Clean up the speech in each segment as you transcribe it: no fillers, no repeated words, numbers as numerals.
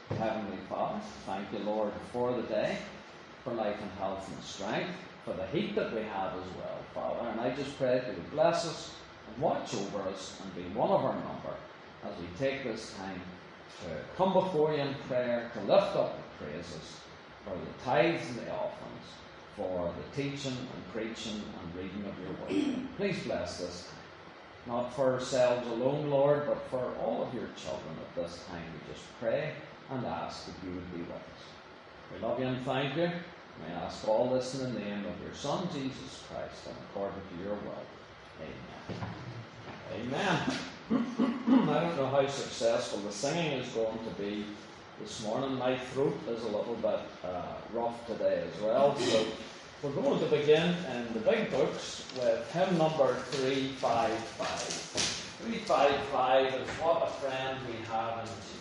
Heavenly Father, thank you, Lord, for the day, for life and health and strength, for the heat that we have as well, Father. And I just pray that you would bless us and watch over us and be one of our number as we take this time to come before you in prayer, to lift up the praises for the tithes and the offerings, for the teaching and preaching and reading of your word. Please bless this time, not for ourselves alone, Lord, but for all of your children at this time. We just pray and ask that you would be with us. We love you and thank you. We ask all this in the name of your Son, Jesus Christ, and according to your will. Amen. Amen. I don't know how successful the singing is going to be this morning. My throat is a little bit rough today as well. So we're going to begin in the big books with hymn number 355. 355 is What a Friend We Have in Jesus.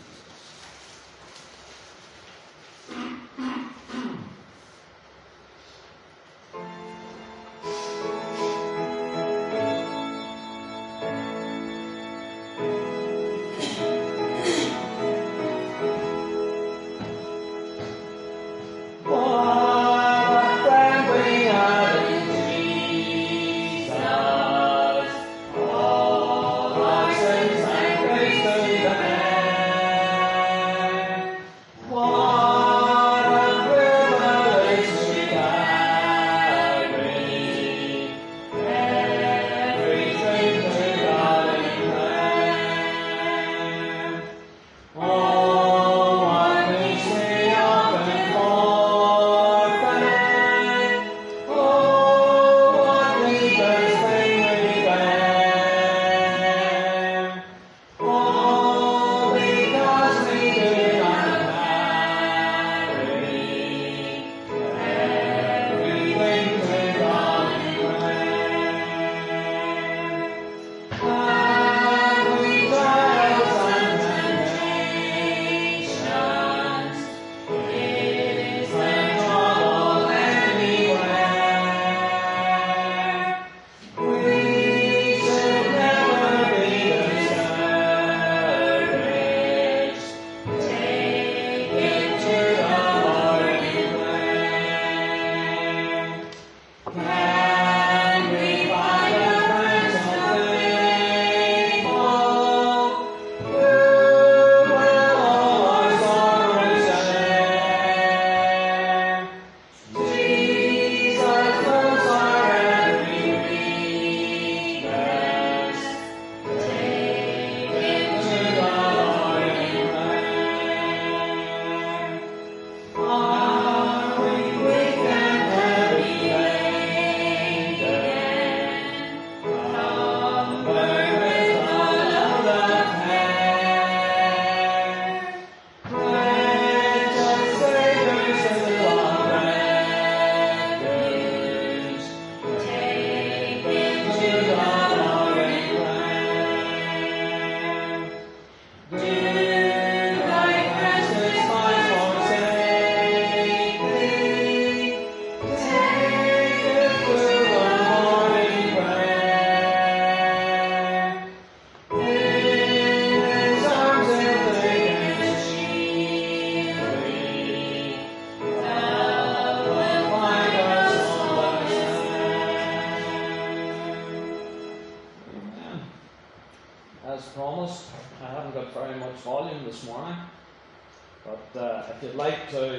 If you'd like to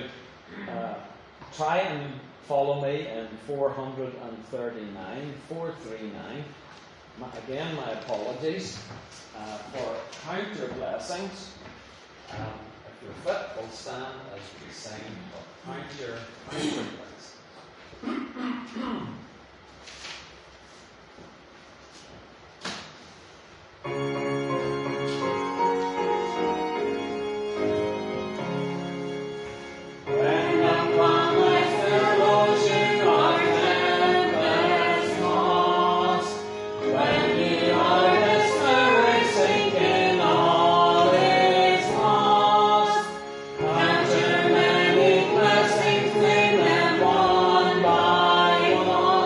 try and follow me in 439, 439. Again, my apologies for count your blessings. If you're fit, we'll stand as we sing, but count your blessings. One by one.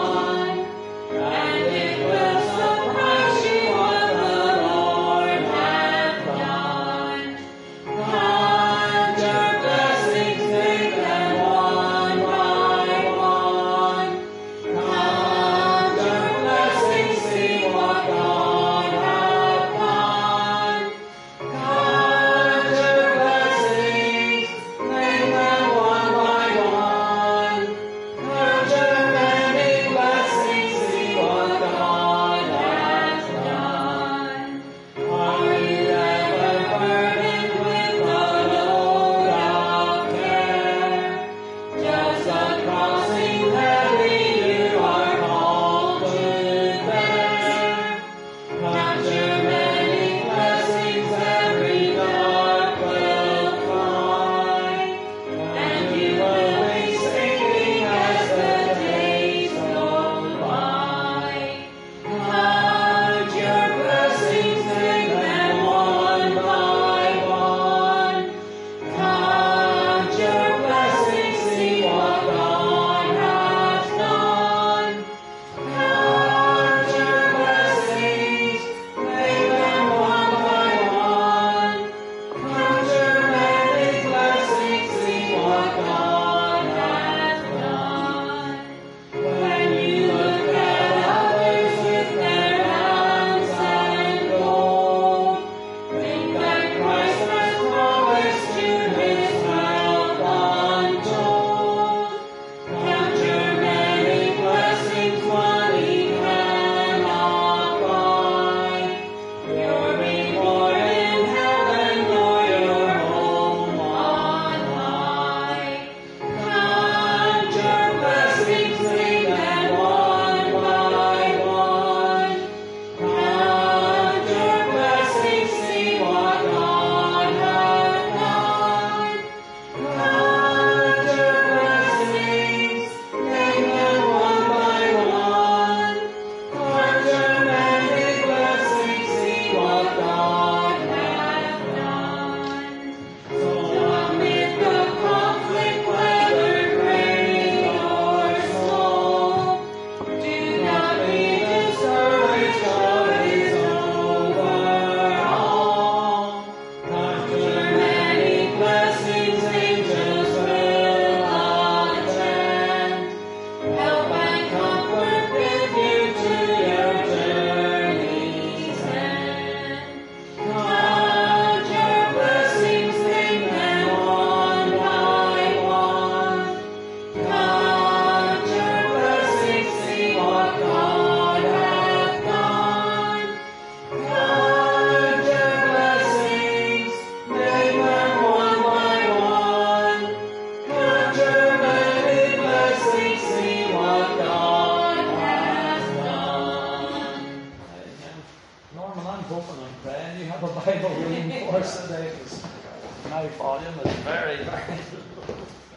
volume is very, very low.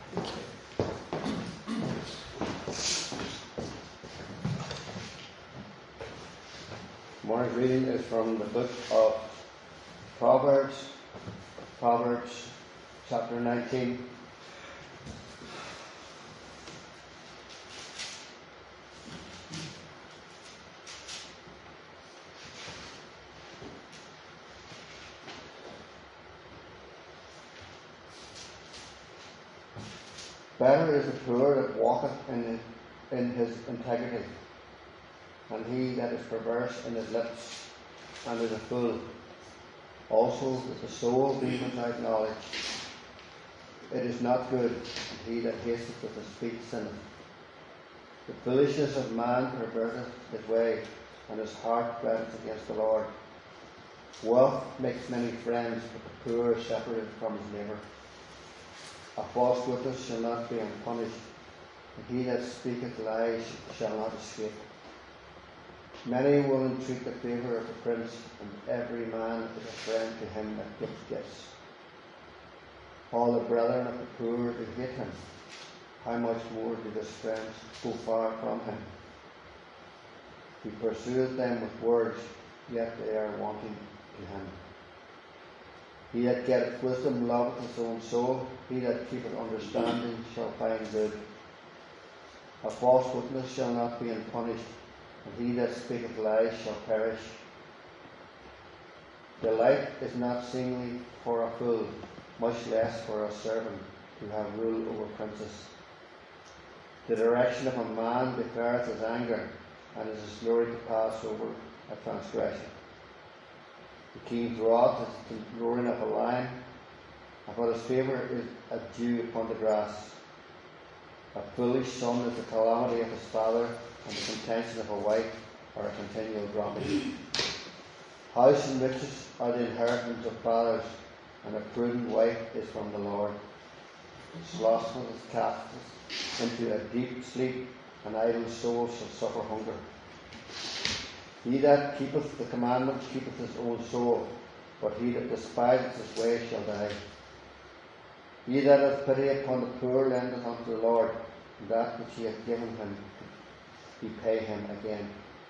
Morning's reading is from the book of Proverbs, chapter 19. Better is the poor that walketh in his integrity, and he that is perverse in his lips, and is a fool. Also that the soul be without knowledge. It is not good, and he that hasteth with his feet sinneth. The foolishness of man perverteth his way, and his heart revileth against the Lord. Wealth makes many friends, but the poor is separated from his neighbour. A false witness shall not be unpunished, and he that speaketh lies shall not escape. Many will entreat the favour of the prince, and every man is a friend to him that gives gifts. All the brethren of the poor do hate him. How much more do his friends go far from him? He pursueth them with words, yet they are wanting to him. He that getteth wisdom loveth his own soul. He that keepeth understanding shall find good. A false witness shall not be unpunished, and he that speaketh lies shall perish. Delight is not seemly for a fool, much less for a servant to have rule over princes. The direction of a man declareth his anger, and it is his glory to pass over a transgression. The king's wrath is the roaring of a lion, but his favour is a dew upon the grass. A foolish son is the calamity of his father, and the contention of a wife are a continual grumbling. House and riches are the inheritance of fathers, and a prudent wife is from the Lord. Slothful is cast into a deep sleep, and idle souls shall suffer hunger. He that keepeth the commandments keepeth his own soul, but he that despiseth his way shall die. He that hath pity upon the poor lendeth unto the Lord, and that which he hath given him he pay him again.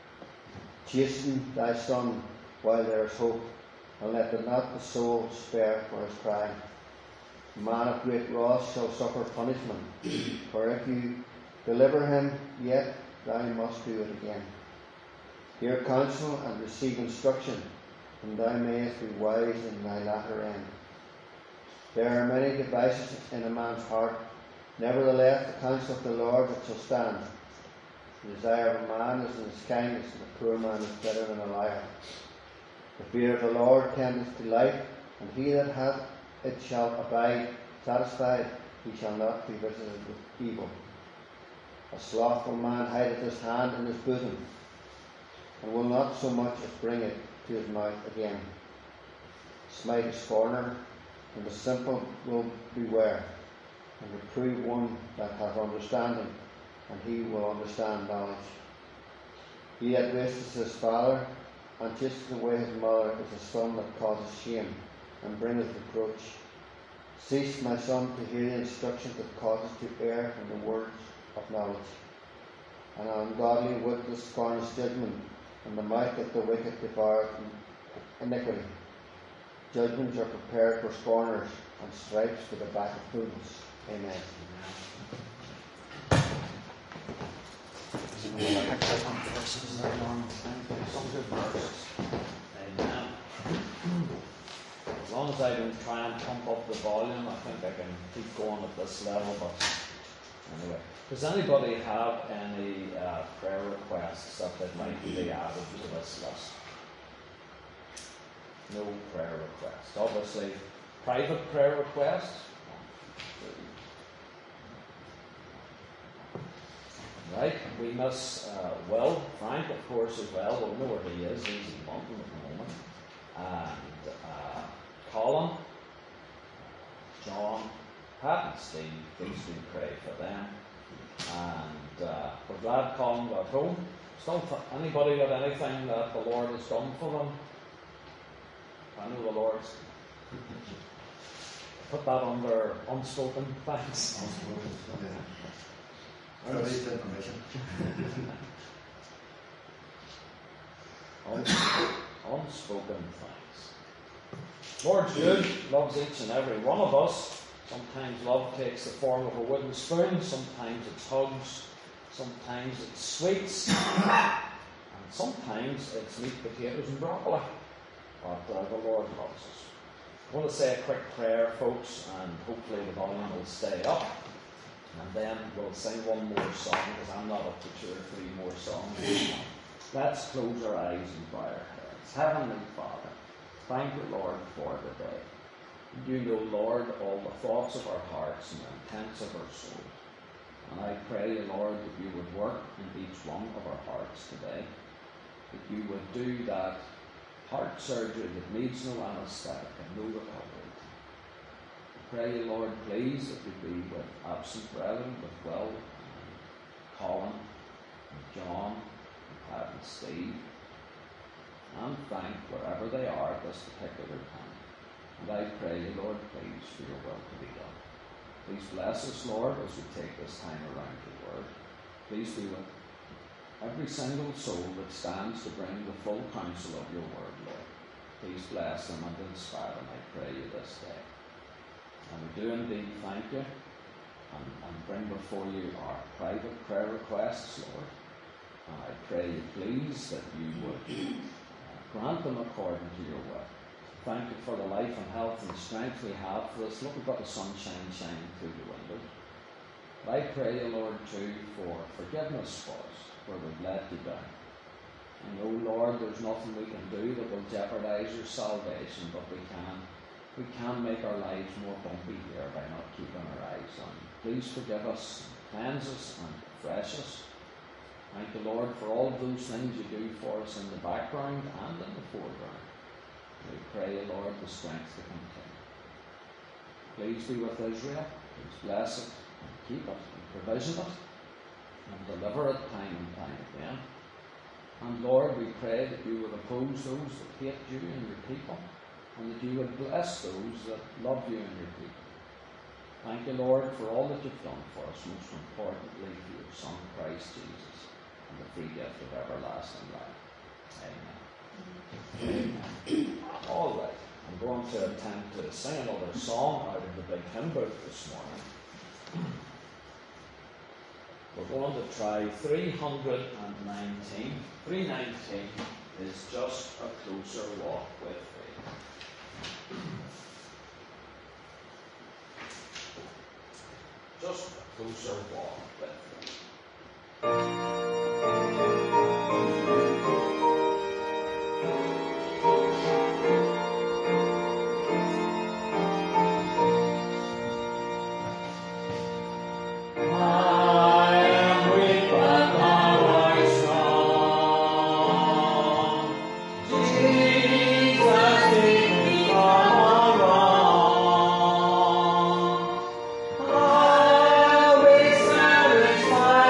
Chasten thy son while there is hope, and let not the soul spare for his crying. A man of great wrath shall suffer punishment, for if you deliver him, yet thou must do it again. Hear counsel and receive instruction, and thou mayest be wise in thy latter end. There are many devices in a man's heart, nevertheless the counsel of the Lord it shall stand. The desire of a man is in his kindness, and a poor man is better than a liar. The fear of the Lord tendeth to life, and he that hath it shall abide satisfied, he shall not be visited with evil. A slothful man hideth his hand in his bosom, and will not so much as bring it to his mouth again. Smite a scorner, and the simple will beware, and reprove one that hath understanding, and he will understand knowledge. He that wasteth his father, and chaseth away his mother, is a son that causes shame, and bringeth reproach. Cease, my son, to hear the instruction that causes to err from the words of knowledge. An ungodly witness scorneth judgment, and the mouth of the wicked devoureth iniquity. Judgments are prepared for scorners, and stripes for the back of fools. Amen. Amen. As long as I don't try and pump up the volume, I think I can keep going at this level. But anyway, does anybody have any prayer requests that they'd like to be added to this list? No prayer requests. Obviously, private prayer requests. Right, we miss Will, Frank, of course, as well. We'll know where he is. He's in London at the moment. And Colin, John, Pat, and Steve. Please do pray for them. And we're glad Colin got home. Anybody got anything that the Lord has done for them? I know the Lord's put that under unspoken thanks. Privileged information. Unspoken thanks. Lord's good, loves each and every one of us. Sometimes love takes the form of a wooden spoon, sometimes it's hugs, sometimes it's sweets, and sometimes it's meat, potatoes and broccoli. But the Lord loves us. I want to say a quick prayer, folks, and hopefully the volume will stay up. And then we'll sing one more song, because I'm not up to 2 or 3 more songs. Let's close our eyes and bow our heads. Heavenly Father, thank you, Lord, for the day. You know, Lord, all the thoughts of our hearts and the intents of our soul. And I pray, Lord, that you would work in each one of our hearts today. That you would do that heart surgery that needs no anaesthetic and no recovery. I pray, Lord, please, that you be with absent brethren, with Will, and Colin, and John, and Pat and Steve, and Frank, wherever they are at this particular time. And I pray, Lord, please, for your will to be done. Please bless us, Lord, as we take this time around your word. Please be with every single soul that stands to bring the full counsel of your word, Lord. Please bless them and inspire them, I pray you this day. And we do indeed thank you and bring before you our private prayer requests, Lord. And I pray you please that you would grant them according to your will. Thank you for the life and health and strength we have for us. Look, we've got the sunshine shining through the windows. But I pray you, Lord, too, for forgiveness for us where we've let you down. I know, Lord, there's nothing we can do that will jeopardize your salvation, but we can make our lives more bumpy here by not keeping our eyes on you. Please forgive us, cleanse us, and refresh us. Thank you, Lord, for all of those things you do for us in the background and in the foreground. We pray, Lord, the strength to continue. Please be with Israel. Please bless it and keep it and provision it and deliver it time and time again. And Lord, we pray that you would oppose those that hate you and your people, and that you would bless those that love you and your people. Thank you, Lord, for all that you've done for us, most importantly for your Son, Christ Jesus, and the free gift of everlasting life. Amen. Amen. All right, I'm going to attempt to sing another song out of the big hymn book this morning. We're going to try 319. 319 is Just a Closer Walk with Thee. Just a closer walk with Thee. Satisfied.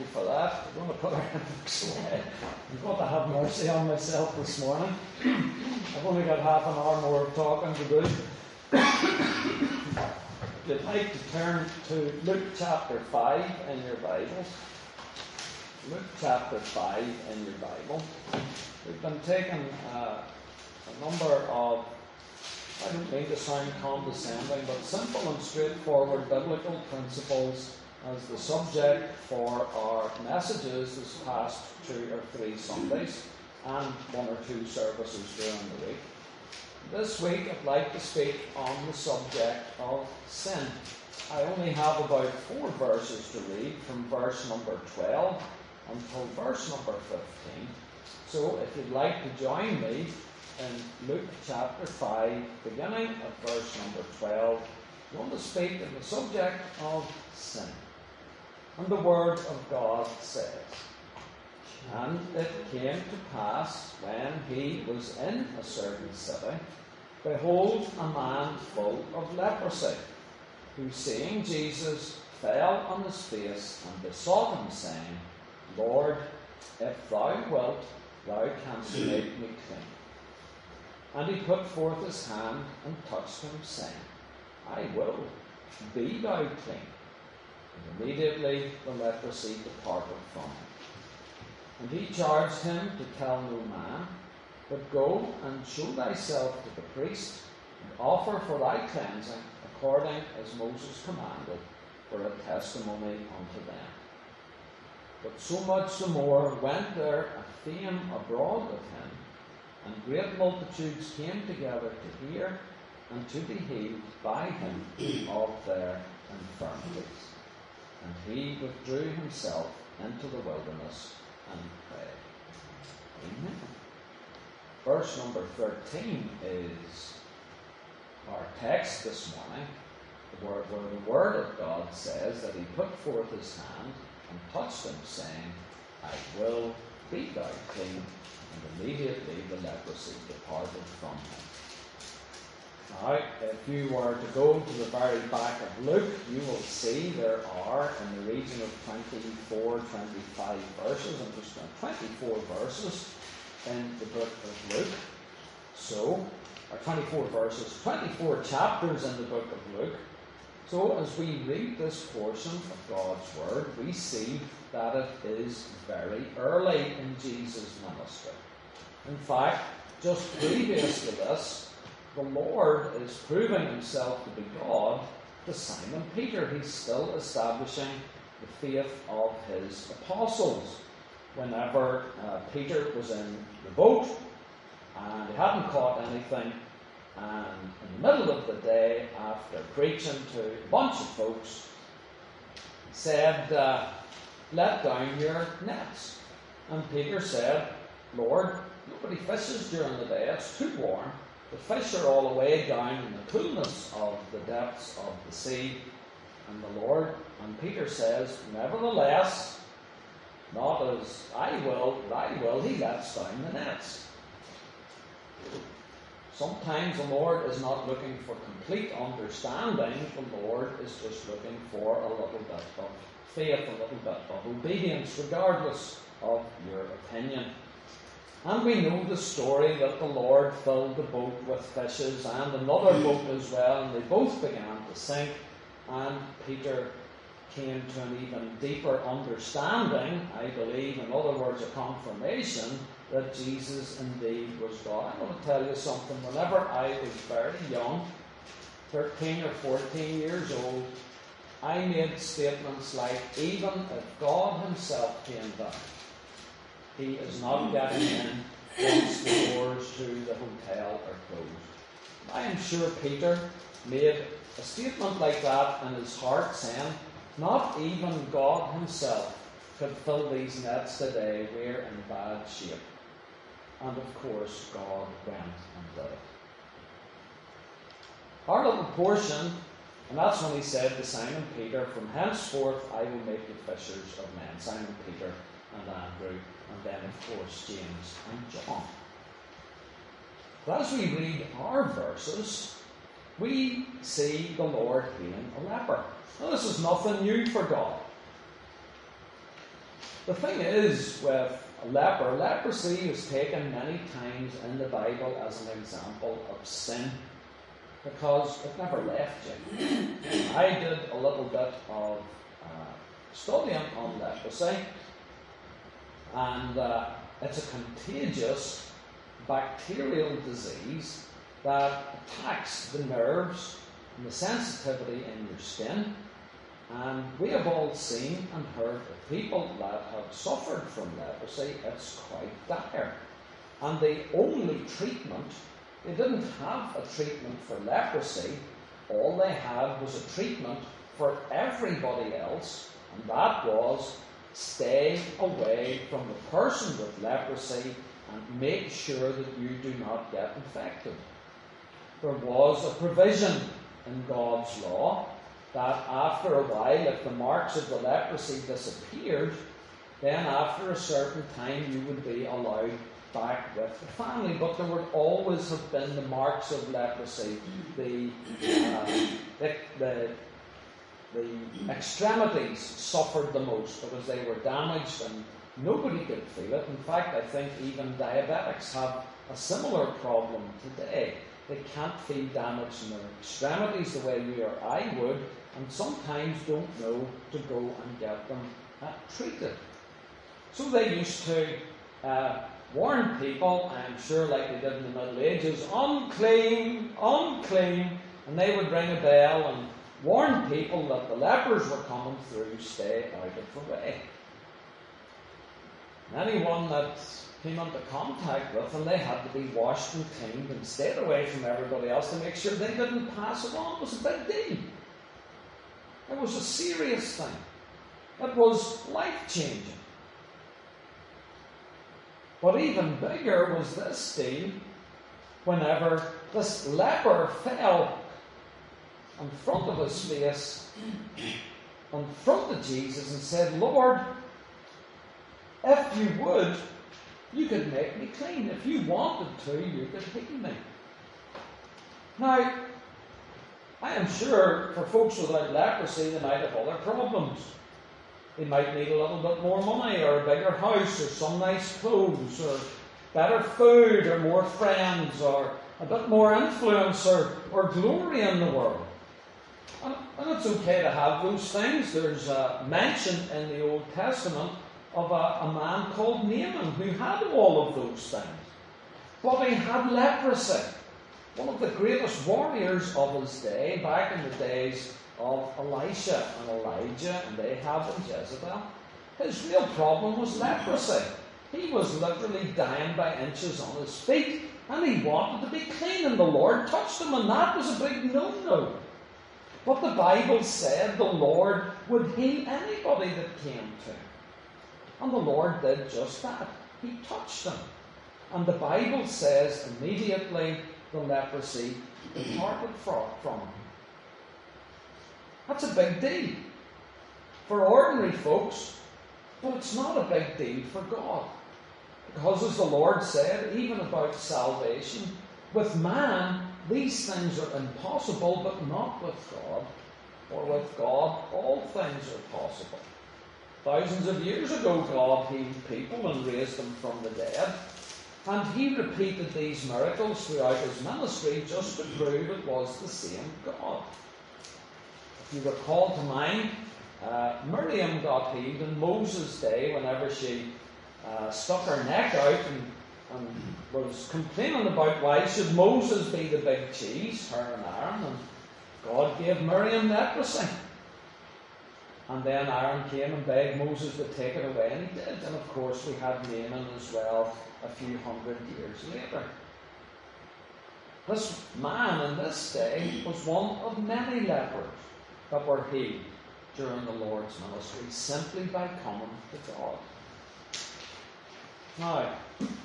you for that. I'm going to put our books away. I'm going to have mercy on myself this morning. I've only got half an hour more of talking to do. If you'd like to turn to Luke chapter 5 in your Bibles. Luke chapter 5 in your Bible. We've been taking a number of, I don't mean to sound condescending, but simple and straightforward biblical principles as the subject for our messages this past 2 or 3 Sundays and 1 or 2 services during the week. This week I'd like to speak on the subject of sin. I only have about 4 verses to read from verse number 12 until verse number 15. So if you'd like to join me in Luke chapter 5, beginning at verse number 12, I want to speak on the subject of sin. And the Word of God says, "And it came to pass, when he was in a certain city, behold, a man full of leprosy, who seeing Jesus fell on his face and besought him, saying, Lord, if thou wilt, thou canst make me clean. And he put forth his hand and touched him, saying, I will, be thou clean. And immediately the leprosy departed from him. And he charged him to tell no man, but go and show thyself to the priest, and offer for thy cleansing, according as Moses commanded, for a testimony unto them. But so much the more went there a fame abroad of him, and great multitudes came together to hear and to be healed by him of their infirmities. And he withdrew himself into the wilderness and prayed." Amen. Verse number 13 is our text this morning, where the Word of God says that he put forth his hand and touched him, saying, I will, be thou clean. And immediately the leprosy departed from him. Now, if you were to go to the very back of Luke, you will see there are in the region of 24, 25 verses, and there's 24 verses in the book of Luke. So, 24 verses, 24 chapters in the book of Luke. So, as we read this portion of God's Word, we see that it is very early in Jesus' ministry. In fact, just previous to this, the Lord is proving himself to be God to Simon Peter. He's still establishing the faith of his apostles. Whenever Peter was in the boat and he hadn't caught anything, and in the middle of the day, after preaching to a bunch of folks, he said, let down your nets. And Peter said, Lord, nobody fishes during the day, it's too warm. The fish are all the way down in the coolness of the depths of the sea. And Peter says, nevertheless, not as I will, but I will, he lets down the nets. Sometimes the Lord is not looking for complete understanding, the Lord is just looking for a little bit of faith, a little bit of obedience, regardless of your opinion. And we know the story that the Lord filled the boat with fishes and another boat as well, and they both began to sink, and Peter came to an even deeper understanding, I believe, in other words, a confirmation that Jesus indeed was God. I'm going to tell you something. Whenever I was very young, 13 or 14 years old, I made statements like, even if God himself came down, he is not getting in once the doors to the hotel are closed. I am sure Peter made a statement like that in his heart, saying, not even God himself could fill these nets today. We're in bad shape. And of course, God went and did it. Our little portion, and that's when he said to Simon Peter, from henceforth I will make you fishers of men. Simon Peter and Andrew, and then of course James and John. But as we read our verses, we see the Lord healing a leper. Now, this is nothing new for God. The thing is, with leprosy is taken many times in the Bible as an example of sin, because it never left you. I did a little bit of studying on leprosy, and it's a contagious bacterial disease that attacks the nerves and the sensitivity in your skin. And we have all seen and heard of people that have suffered from leprosy. It's quite dire. And the only treatment, they didn't have a treatment for leprosy. All they had was a treatment for everybody else, and that was stay away from the person with leprosy and make sure that you do not get infected. There was a provision in God's law that after a while, if the marks of the leprosy disappeared, then after a certain time you would be allowed back with the family. But there would always have been the marks of leprosy. The extremities suffered the most because they were damaged and nobody could feel it. In fact, I think even diabetics have a similar problem today. They can't feel damage in their extremities the way you or I would, and sometimes don't know to go and get them treated. So they used to warn people, I'm sure like they did in the Middle Ages, unclean, unclean, and they would ring a bell and warn people that the lepers were coming through, stay out of the way. And anyone that came into contact with them, they had to be washed and cleaned and stayed away from everybody else to make sure they didn't pass it on. It was a big deal. It was a serious thing. It was life-changing. But even bigger was this deal whenever this leper fell in front of his face, in front of Jesus, and said, Lord, if you would, you could make me clean. If you wanted to, you could heal me. Now, I am sure for folks without leprosy, they might have other problems. They might need a little bit more money, or a bigger house, or some nice clothes, or better food, or more friends, or a bit more influence, or glory in the world. And it's okay to have those things. There's a mention in the Old Testament of a man called Naaman who had all of those things. But he had leprosy. One of the greatest warriors of his day, back in the days of Elisha and Elijah and Ahab and Jezebel, his real problem was leprosy. He was literally dying by inches on his feet, and he wanted to be clean, and the Lord touched him, and that was a big no-no. But the Bible said the Lord would heal anybody that came to him. And the Lord did just that. He touched him. And the Bible says immediately the leprosy departed from him. That's a big deal for ordinary folks, but it's not a big deal for God. Because as the Lord said, even about salvation, with man, these things are impossible, but not with God. For with God, all things are possible. Thousands of years ago, God healed people and raised them from the dead. And he repeated these miracles throughout his ministry just to prove it was the same God. If you recall to mind, Miriam got healed in Moses' day whenever she stuck her neck out and was complaining about why should Moses be the big cheese, her and Aaron, and God gave Miriam leprosy. And then Aaron came and begged Moses to take it away, and he did. And of course we had Naaman as well a few hundred years later. This man in this day was one of many lepers that were healed during the Lord's ministry simply by coming to God. Now,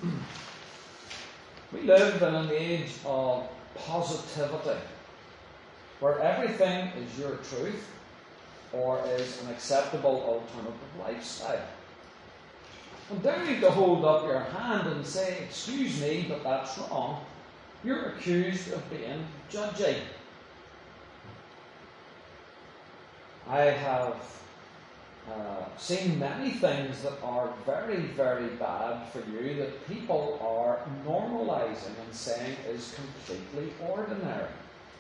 we live in an age of positivity, where everything is your truth or is an acceptable alternative lifestyle. And dare you to hold up your hand and say, excuse me, but that's wrong. You're accused of being judgy. I have seen many things that are very, very bad for you that people are normalizing and saying is completely ordinary.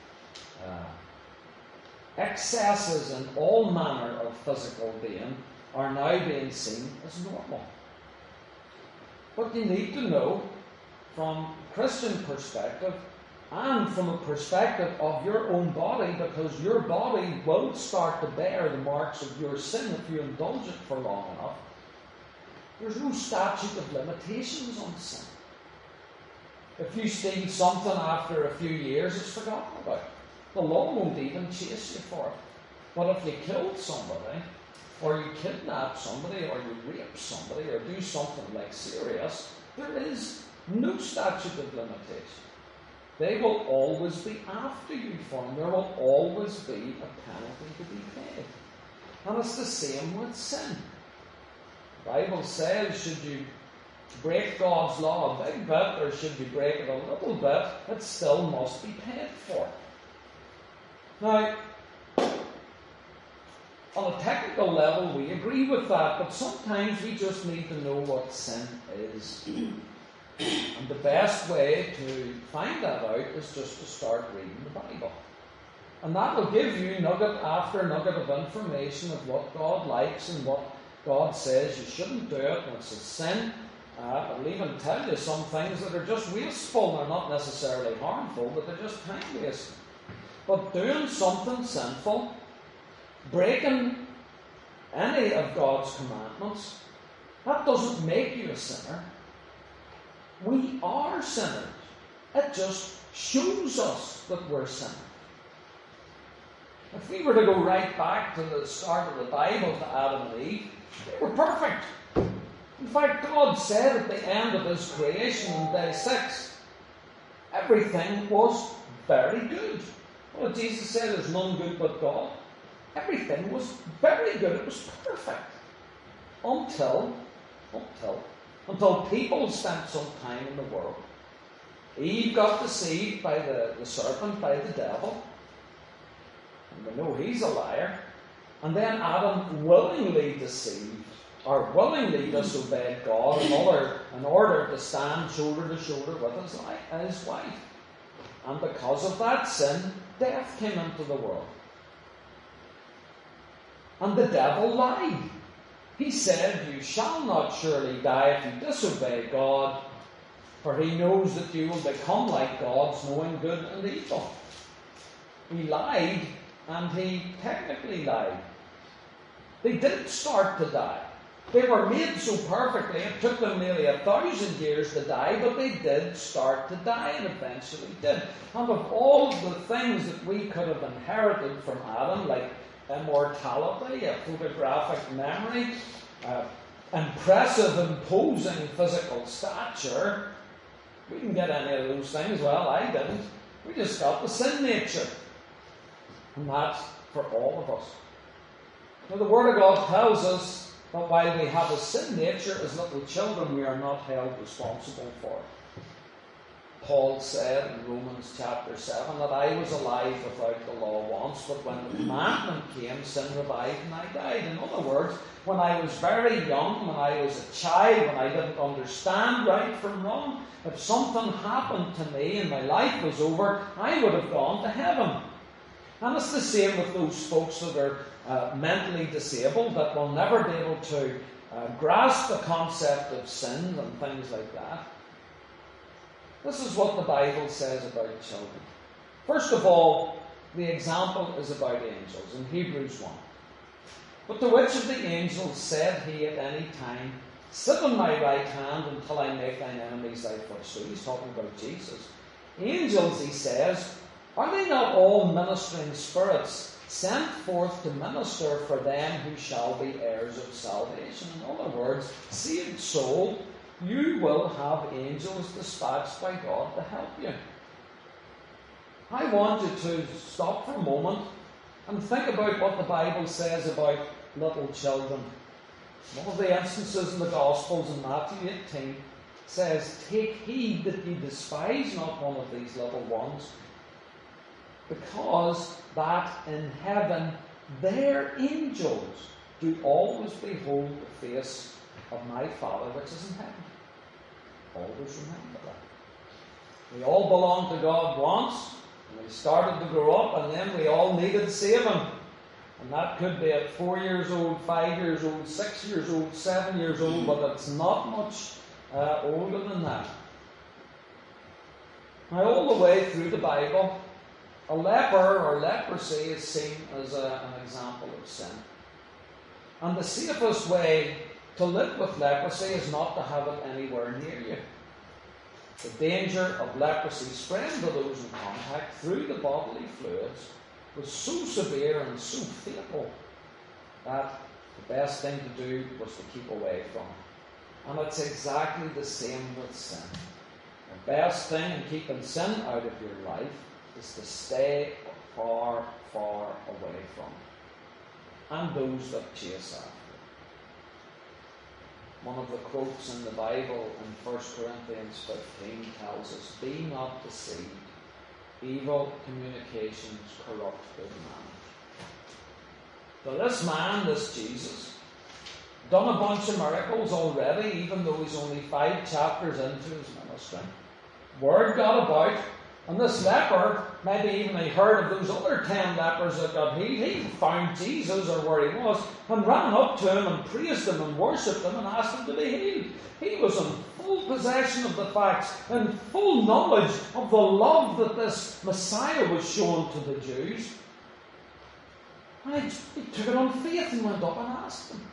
Excesses in all manner of physical being are now being seen as normal. But you need to know, from a Christian perspective, and from a perspective of your own body, because your body will start to bear the marks of your sin if you indulge it for long enough. There's no statute of limitations on sin. If you steal something after a few years, it's forgotten about. The law won't even chase you for it. But if you killed somebody, or you kidnap somebody, or you rape somebody, or do something like serious, there is no statute of limitation. They will always be after you for them. There will always be a penalty to be paid. And it's the same with sin. The Bible says, should you break God's law a big bit, or should you break it a little bit, it still must be paid for. Now, on a technical level, we agree with that, but sometimes we just need to know what sin is. And the best way to find that out is just to start reading the Bible. And that will give you nugget after nugget of information of what God likes and what God says you shouldn't do it, and it's a sin. It'll even tell you some things that are just wasteful. They're not necessarily harmful, but they're just time wasting. But doing something sinful, breaking any of God's commandments, that doesn't make you a sinner. We are sinners. It just shows us that we're sinners. If we were to go right back to the start of the Bible, to Adam and Eve, they were perfect. In fact, God said at the end of His creation on day 6, everything was very good. Well, Jesus said there's none good but God. Everything was very good. It was perfect. Until people spent some time in the world. Eve got deceived by the serpent, by the devil. And we know he's a liar. And then Adam willingly deceived, or willingly disobeyed God in order to stand shoulder to shoulder with his wife. And because of that sin, death came into the world. And the devil lied. He said, you shall not surely die if you disobey God, for He knows that you will become like gods, knowing good and evil. He lied, and he technically lied. They did start to die. They were made so perfectly, it took them nearly 1,000 years to die, but they did start to die and eventually did. And of all the things that we could have inherited from Adam, like immortality, a photographic memory, impressive, imposing physical stature, we didn't get any of those things. Well, I didn't. We just got the sin nature. And that's for all of us. Now, the Word of God tells us that while we have a sin nature, as little children, we are not held responsible for it. Paul said in Romans chapter 7 that I was alive without the law once, but when the commandment came, sin revived and I died. In other words, when I was very young, when I was a child, when I didn't understand right from wrong, if something happened to me and my life was over, I would have gone to heaven. And it's the same with those folks that are mentally disabled, that will never be able to grasp the concept of sin and things like that. This is what the Bible says about children. First of all, the example is about angels in Hebrews 1. But to which of the angels said he at any time, sit on my right hand until I make thine enemies thy footstool? He's talking about Jesus. Angels, he says, are they not all ministering spirits sent forth to minister for them who shall be heirs of salvation? In other words, saved soul, you will have angels dispatched by God to help you. I want you to stop for a moment and think about what the Bible says about little children. One of the instances in the Gospels in Matthew 18 says, take heed that ye despise not one of these little ones, because that in heaven their angels do always behold the face of my Father which is in heaven. Always remember that. We all belonged to God once, and we started to grow up, and then we all needed saving. And that could be at 4 years old, 5 years old, 6 years old, 7 years old, but it's not much older than that. Now, all the way through the Bible, a leper or leprosy is seen as an example of sin. And the safest way to live with leprosy is not to have it anywhere near you. The danger of leprosy spreading to those in contact through the bodily fluids was so severe and so fatal that the best thing to do was to keep away from it. And it's exactly the same with sin. The best thing in keeping sin out of your life is to stay far, far away from it, and those that chase after it. One of the quotes in the Bible in 1 Corinthians 15 tells us, "Be not deceived, evil communications corrupt good manners." So this man, this Jesus, done a bunch of miracles already, even though he's only 5 chapters into his ministry. Word got about, and this leper, maybe even he heard of those other 10 lepers that got healed. He found Jesus or where he was and ran up to him and praised him and worshipped him and asked him to be healed. He was in full possession of the facts and full knowledge of the love that this Messiah was showing to the Jews. And he took it on faith and went up and asked them,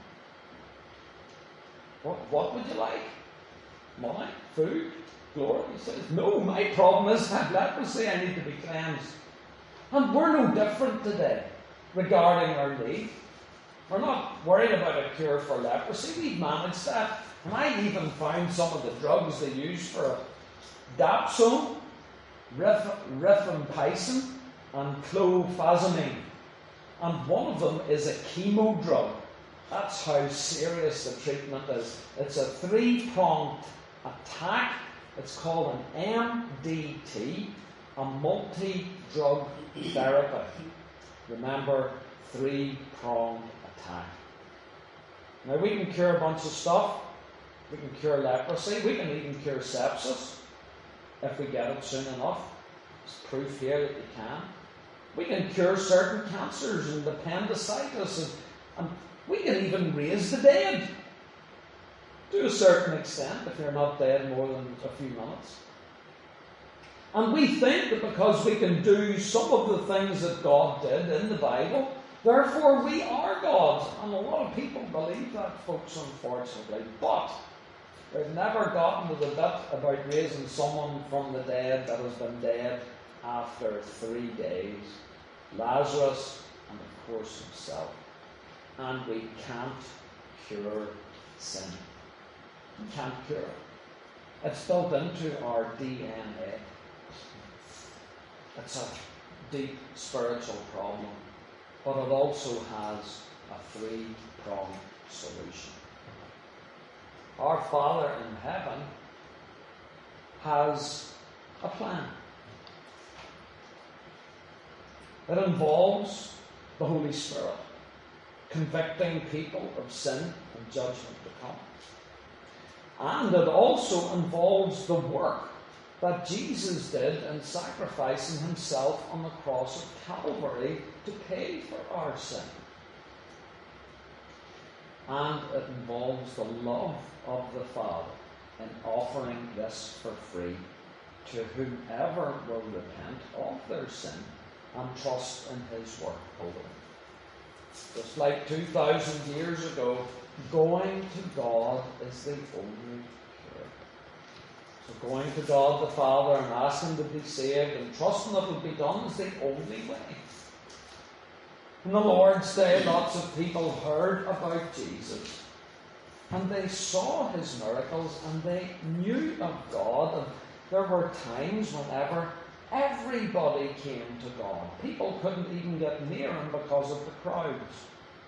What would you like? Money? Food? Glory? He says, no, my problem is I have leprosy, I need to be cleansed. And we're no different today regarding our need. We're not worried about a cure for leprosy. We've managed that. And I even found some of the drugs they use for it. Dapsone, rifampicin, and clofazimine. And one of them is a chemo drug. That's how serious the treatment is. It's a 3-pronged attack. It's called an MDT, a multi-drug therapy. Remember, 3-pronged attack. Now, we can cure a bunch of stuff. We can cure leprosy. We can even cure sepsis if we get it soon enough. There's proof here that you can. We can cure certain cancers and appendicitis, and we can even raise the dead. To a certain extent, if you're not dead more than a few minutes. And we think that because we can do some of the things that God did in the Bible, therefore we are gods. And a lot of people believe that, folks, unfortunately. But they've never gotten to the bit about raising someone from the dead that has been dead after 3 days. Lazarus and, of course, himself. And we can't cure sin. You can't cure it. It's built into our DNA. It's a deep spiritual problem, but it also has a 3-pronged solution. Our Father in heaven has a plan. It involves the Holy Spirit convicting people of sin and judgment to come. And it also involves the work that Jesus did in sacrificing himself on the cross of Calvary to pay for our sin. And it involves the love of the Father in offering this for free to whomever will repent of their sin and trust in his work over them. Just like 2,000 years ago, going to God is the only cure. So going to God the Father and asking to be saved and trusting that it will be done is the only way. On the Lord's Day, lots of people heard about Jesus. And they saw his miracles and they knew of God. And there were times whenever everybody came to God. People couldn't even get near him because of the crowds.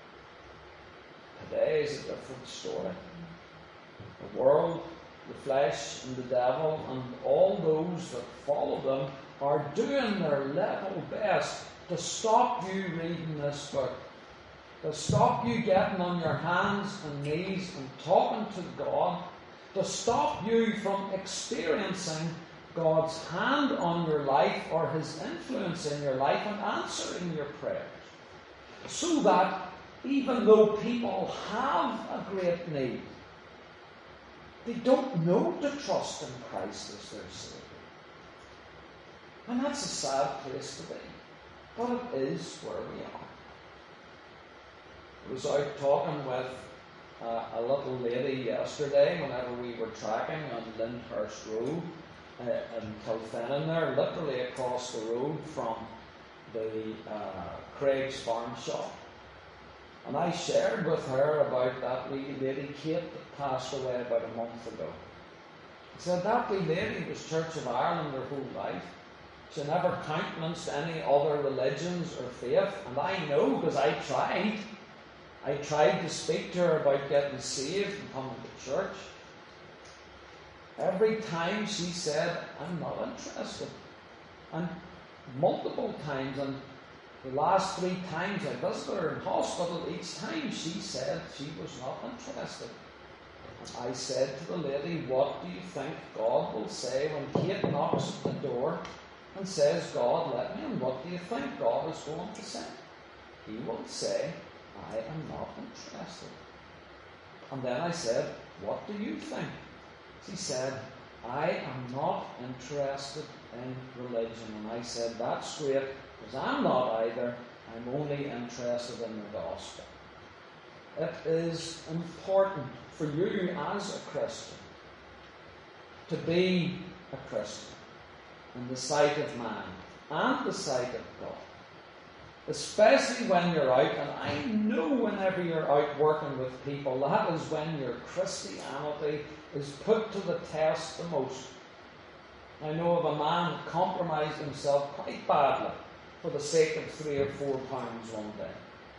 Today is a different story. The world, the flesh, and the devil, and all those that follow them are doing their level best to stop you reading this book, to stop you getting on your hands and knees and talking to God, to stop you from experiencing God's hand on your life or His influence in your life and answering your prayers. So that even though people have a great need, they don't know to trust in Christ as their Saviour. And that's a sad place to be. But it is where we are. I was out talking with a little lady yesterday whenever we were tracking on Lyndhurst Road in Kilfennan there, literally across the road from the Craig's Farm Shop. And I shared with her about that wee lady, Kate, that passed away about a month ago. I said that wee lady was Church of Ireland her whole life. She never countenanced any other religions or faith. And I know because I tried to speak to her about getting saved and coming to church. Every time she said, I'm not interested. And multiple times, and the last 3 times I visited her in hospital, each time she said she was not interested. And I said to the lady, what do you think God will say when Kate knocks at the door and says, God, let me in? What do you think God is going to say? He will say, I am not interested. And then I said, what do you think? She said, I am not interested in religion. And I said, that's great, because I'm not either. I'm only interested in the gospel. It is important for you as a Christian to be a Christian in the sight of man and the sight of God. Especially when you're out, and I know whenever you're out working with people, that is when your Christianity is put to the test the most. I know of a man who compromised himself quite badly for the sake of £3 or £4 one day.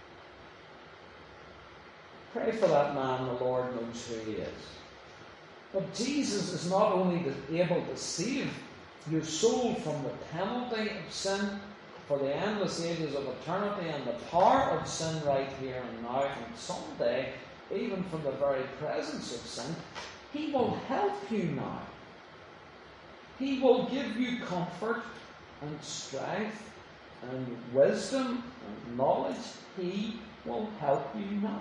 Pray for that man, the Lord knows who he is. But Jesus is not only able to save your soul from the penalty of sin for the endless ages of eternity and the power of sin right here and now, and someday, even from the very presence of sin, He will help you now. He will give you comfort and strength and wisdom and knowledge. He will help you now.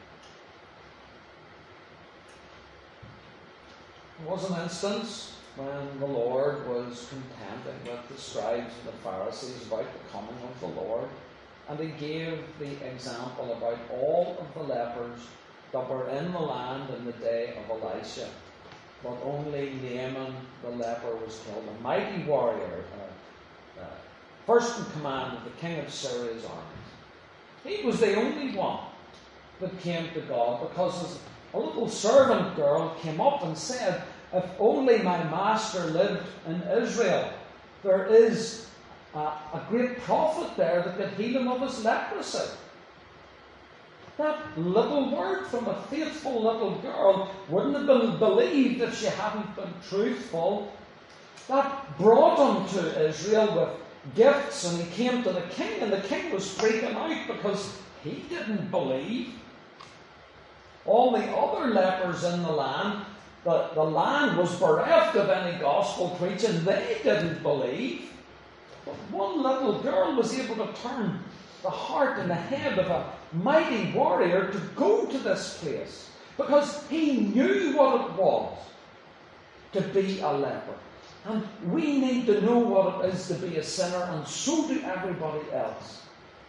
There was an instance when the Lord was contending with the scribes and the Pharisees about the coming of the Lord, and He gave the example about all of the lepers that were in the land in the day of Elisha, but only Naaman the leper was killed, a mighty warrior, first in command of the king of Syria's armies. He was the only one that came to God, because a little servant girl came up and said, if only my master lived in Israel, there is a great prophet there that could heal him of his leprosy. That little word from a faithful little girl wouldn't have been believed if she hadn't been truthful. That brought him to Israel with gifts, and he came to the king, and the king was freaking out because he didn't believe. All the other lepers in the land, the land was bereft of any gospel preaching. They didn't believe. But one little girl was able to turn the heart and the head of a mighty warrior to go to this place, because he knew what it was to be a leper. And we need to know what it is to be a sinner, and so do everybody else.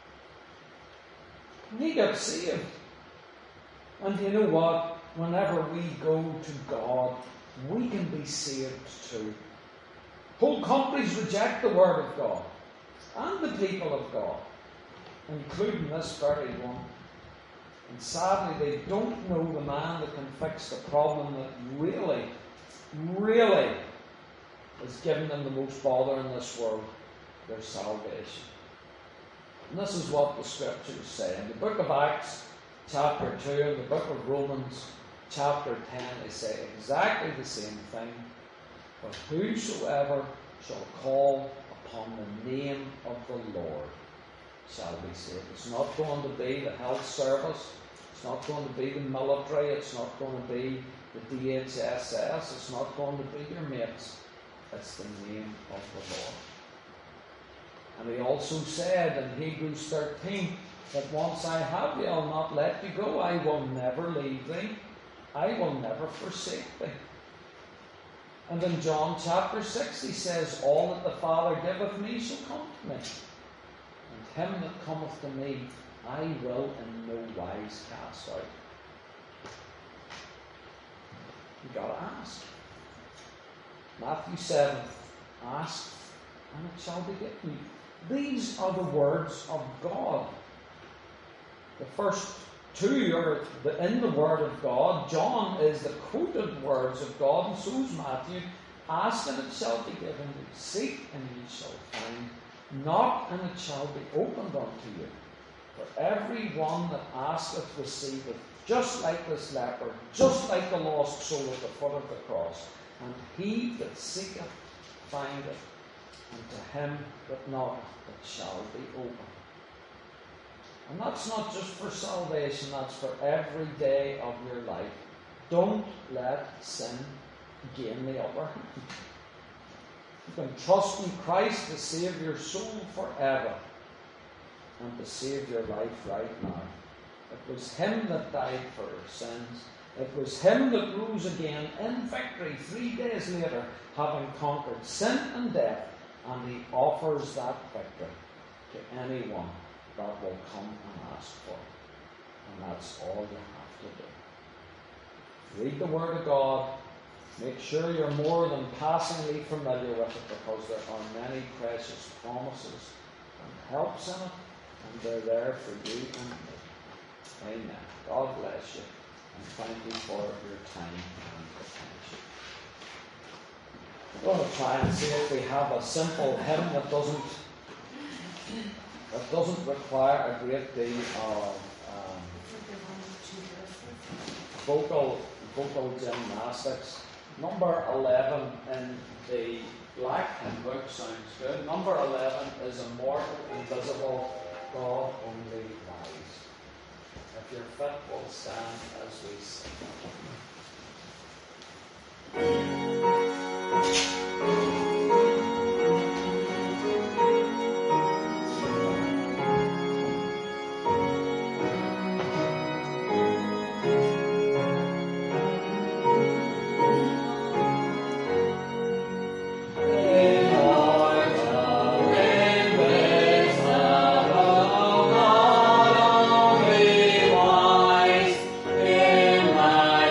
And he got saved. And you know what? Whenever we go to God, we can be saved too. Whole countries reject the Word of God and the people of God, including this very one. And sadly, they don't know the man that can fix the problem that really, really is giving them the most bother in this world, their salvation. And this is what the Scriptures say. In the book of Acts, chapter 2, and the book of Romans, chapter 10, they say exactly the same thing. But whosoever shall call upon the name of the Lord shall be saved. It's not going to be the health service. It's not going to be the military. It's not going to be the DHSS. It's not going to be your mates. It's the name of the Lord. And he also said in Hebrews 13 that once I have you, I'll not let you go. I will never leave thee. I will never forsake thee. And in John chapter 6 he says, all that the Father giveth me shall come to me. And him that cometh to me I will in no wise cast out. You gotta ask. Matthew 7, ask and it shall be given you. These are the words of God. The first two are in the Word of God. John is the quoted words of God, and so is Matthew. Ask and it shall be given you. Seek and ye shall find. Knock and it shall be opened unto you. For every one that asketh receiveth, just like this leper, just like the lost soul at the foot of the cross. And he that seeketh findeth, and to him that knocketh it shall be opened. And that's not just for salvation, that's for every day of your life. Don't let sin gain the upper hand. You can trust in Christ to save your soul forever and to save your life right now. It was him that died for our sins. It was him that rose again in victory 3 days later, having conquered sin and death, and he offers that victory to anyone that will come and ask for it. And that's all you have to do. Read the Word of God. Make sure you're more than passingly familiar with it, because there are many precious promises and helps in it, and they're there for you and me. Amen. God bless you, and thank you for your time and attention. We're going to try and see if we have a simple hymn that doesn't require a great deal of vocal gymnastics. Number 11 in the black hymn book sounds good. Number 11 is Immortal, Invisible, God Only Wise. If you're fit, we'll stand as we sing. My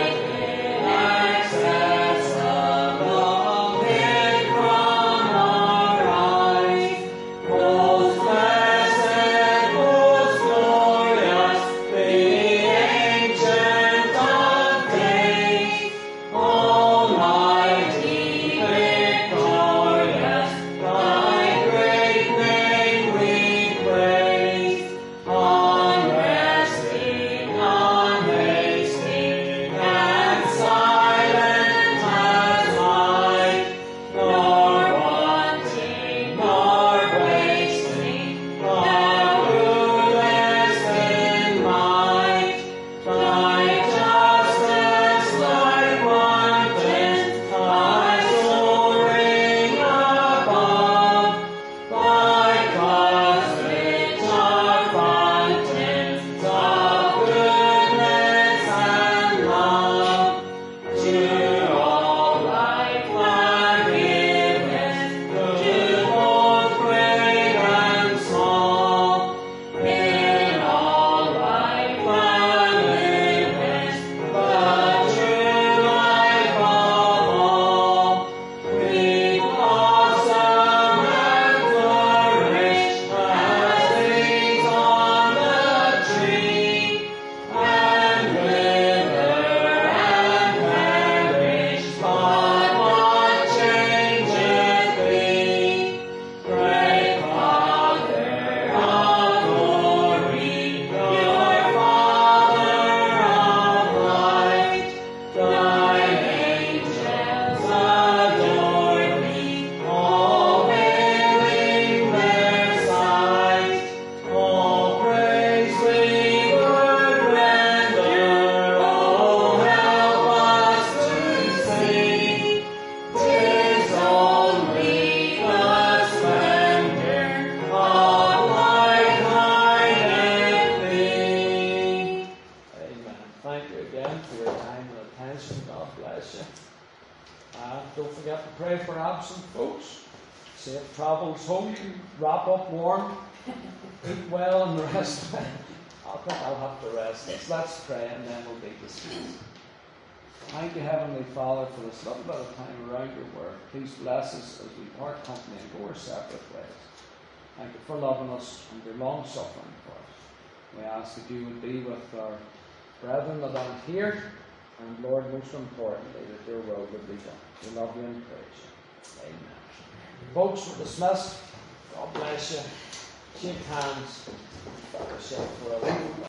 time and attention. God bless you. Don't forget to pray for absent folks. Safe travels home. Wrap up warm. Eat well and rest well. I think I'll have to rest this. Let's pray and then we'll be dismissed. Thank you, Heavenly Father, for this little bit of time around your word. Please bless us as we part company and go our separate ways. Thank you for loving us and your long suffering for us. We ask that you would be with our brethren that aren't here, and Lord, most importantly, that your will would be done. We love you and praise you. Amen. Folks, we're dismissed. God bless you. Shake hands. Fellowship for a week.